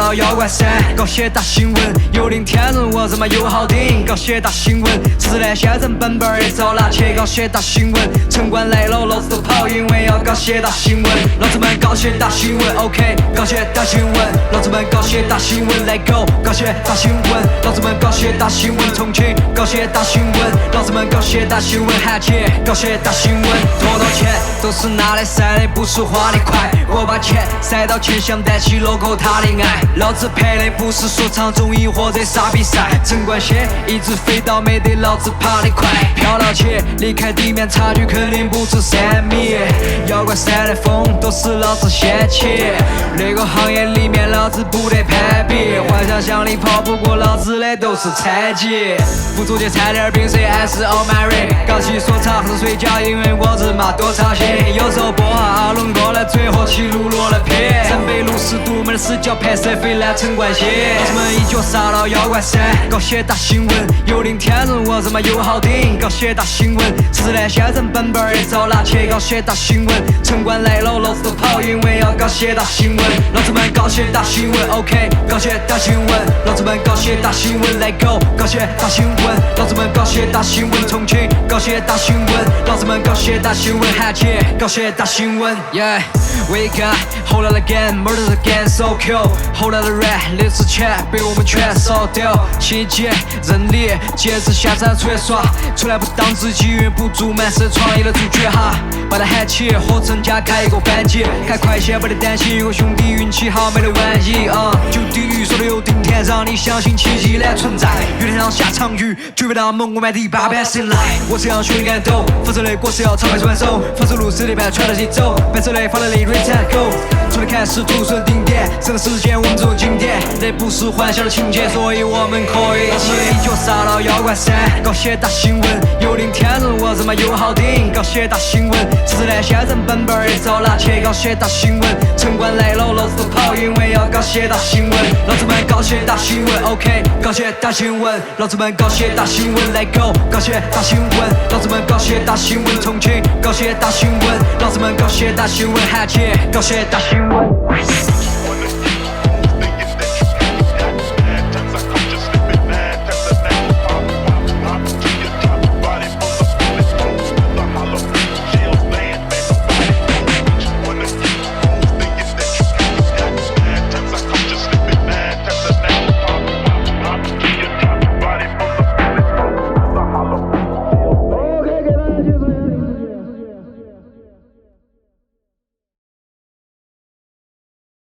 了妖怪山，搞些大新闻，有领天人我他妈又好顶，搞些大新闻，吃来先整本本儿找拿去搞些大新闻，城管来了老子都跑，因为要搞些大新闻，老子们搞些大新闻 ，OK， 搞些大新闻，老子们搞些大新闻 ，Let go， 搞些大新闻，老子们搞些大新闻，重庆搞些大新闻，老子们搞些大新闻，喊起搞些大新闻，多多钱都是拿来塞的，不是花的快，我把钱塞到钱箱带起 logo 他的爱，老子拍的不是说唱综艺或者啥比赛，城管线一直飞到没得老子爬得快，飘了起离开地面差距肯定不止3米，妖怪山的风都是老子掀起，那个行业里面老子不得攀比，幻想象里跑不过老子的都是残疾，不做些菜点冰水还是 all Mary， 搞起说唱还是睡觉，因为我日妈多操心，有时候播下阿龙哥的嘴和起路落的片，3北路是独门的死角拍摄飞来城管线，老子们一脚杀了妖怪山，搞些大新闻，有领天人我日妈又好顶，搞些大新闻，吃来先整本本儿找拿去搞些大新闻，城管来了老子都跑，因为要搞些大新闻，老子们搞些大新闻 ，OK， 搞些大新闻，老子们搞些大新闻 ，Let go， 搞些大新闻，老子们搞些大新闻，重庆搞些大新闻，老子们搞些大新闻，喊起搞些大新闻 ，Yeah。We got hold up again, murder again, so cool. Hold up the rat， 历史钱被我们全烧掉。心机人力，节制下山出来耍，出来不当自己，运不足满是创意的主角哈。把他喊起，和陈家开一个班级，开快线不得担心，有个兄弟运气好没得万一啊。就地狱说的有顶天，让你相信奇迹的存在。雨天上下场雨，绝不当梦我买第8版醒来。我这样血感抖，分手的果实要炒饭转手，分手路10里半全都起走，分手的放了里。Go， 从来看是土顺顶点，整个时间我们走经典，那不是欢笑的情节，所以我们可以一起一脚杀了妖怪山，搞些大新闻，有领天人我日妈又好顶，搞些大新闻，吃来先整本本儿找拿去搞些大新闻，城管来了老子都跑，因为要搞些大新闻，老子们搞些大新闻 ，OK， 搞些大新闻，老子们搞些大新闻 ，Let go， 搞些大新闻，老子们搞些大新闻，重庆搞些大新闻，老子们搞些大新闻，喊起。搞些大新闻。